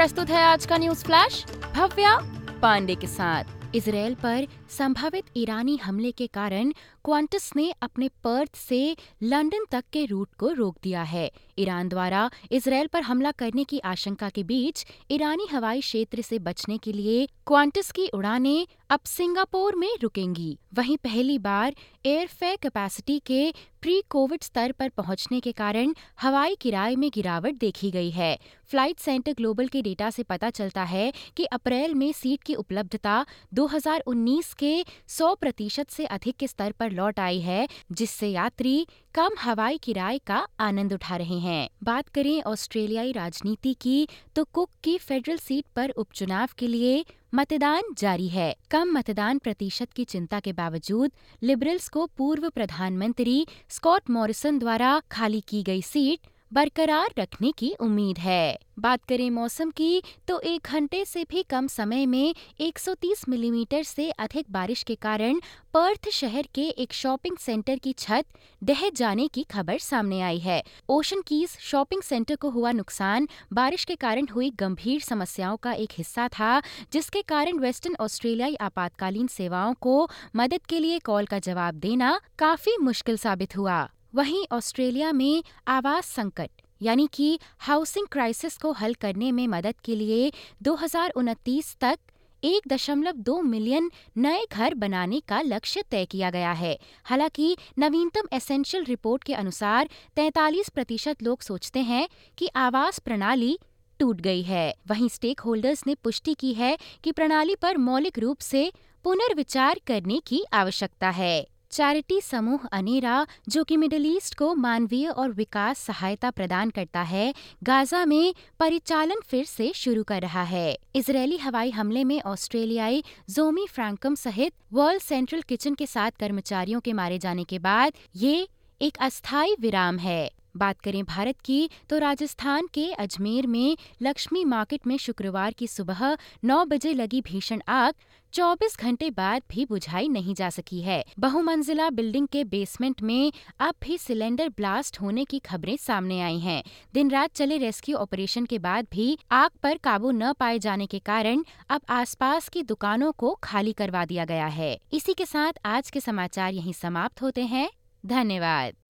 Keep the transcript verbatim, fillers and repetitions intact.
प्रस्तुत है आज का न्यूज फ्लैश भव्या पांडे के साथ। इजरायल पर संभावित ईरानी हमले के कारण क्वांटस ने अपने पर्थ से लंदन तक के रूट को रोक दिया है। ईरान द्वारा इजरायल पर हमला करने की आशंका के बीच ईरानी हवाई क्षेत्र से बचने के लिए क्वांटस की उड़ानें अब सिंगापुर में रुकेंगी। वहीं पहली बार एयरफेयर कैपेसिटी के प्री कोविड स्तर पर पहुंचने के कारण हवाई किराए में गिरावट देखी गई है। फ्लाइट सेंटर ग्लोबल के डेटा से पता चलता है कि अप्रैल में सीट की उपलब्धता दो हज़ार उन्नीस के सौ प्रतिशत से अधिक के स्तर पर लौट आई है, जिससे यात्री कम हवाई किराए का आनंद उठा रहे हैं। बात करें ऑस्ट्रेलियाई राजनीति की, तो कुक की फेडरल सीट पर उपचुनाव के लिए मतदान जारी है। कम मतदान प्रतिशत की चिंता के बावजूद लिबरल्स को पूर्व प्रधानमंत्री स्कॉट मॉरिसन द्वारा खाली की गई सीट बरकरार रखने की उम्मीद है। बात करें मौसम की, तो एक घंटे से भी कम समय में एक सौ तीस मिलीमीटर से अधिक बारिश के कारण पर्थ शहर के एक शॉपिंग सेंटर की छत ढह जाने की खबर सामने आई है। ओशन कीज शॉपिंग सेंटर को हुआ नुकसान बारिश के कारण हुई गंभीर समस्याओं का एक हिस्सा था, जिसके कारण वेस्टर्न ऑस्ट्रेलियाई आपातकालीन सेवाओं को मदद के लिए कॉल का जवाब देना काफी मुश्किल साबित हुआ। वहीं ऑस्ट्रेलिया में आवास संकट यानी कि हाउसिंग क्राइसिस को हल करने में मदद के लिए दो हज़ार उनतीस तक एक दशमलव दो मिलियन नए घर बनाने का लक्ष्य तय किया गया है। हालांकि नवीनतम एसेंशियल रिपोर्ट के अनुसार तैंतालीस प्रतिशत लोग सोचते हैं कि आवास प्रणाली टूट गई है। वहीं स्टेक होल्डर्स ने पुष्टि की है कि प्रणाली पर मौलिक रूप से पुनर्विचार करने की आवश्यकता है। चैरिटी समूह अनेरा, जो कि मिडिल ईस्ट को मानवीय और विकास सहायता प्रदान करता है, गाजा में परिचालन फिर से शुरू कर रहा है। इजरायली हवाई हमले में ऑस्ट्रेलियाई जोमी फ्रैंकम सहित वर्ल्ड सेंट्रल किचन के सात कर्मचारियों के मारे जाने के बाद ये एक अस्थायी विराम है। बात करें भारत की, तो राजस्थान के अजमेर में लक्ष्मी मार्केट में शुक्रवार की सुबह नौ बजे लगी भीषण आग चौबीस घंटे बाद भी बुझाई नहीं जा सकी है। बहुमंजिला बिल्डिंग के बेसमेंट में अब भी सिलेंडर ब्लास्ट होने की खबरें सामने आई हैं। दिन रात चले रेस्क्यू ऑपरेशन के बाद भी आग पर काबू न पाए जाने के कारण अब आसपास की दुकानों को खाली करवा दिया गया है। इसी के साथ आज के समाचार यहीं समाप्त होते हैं। धन्यवाद।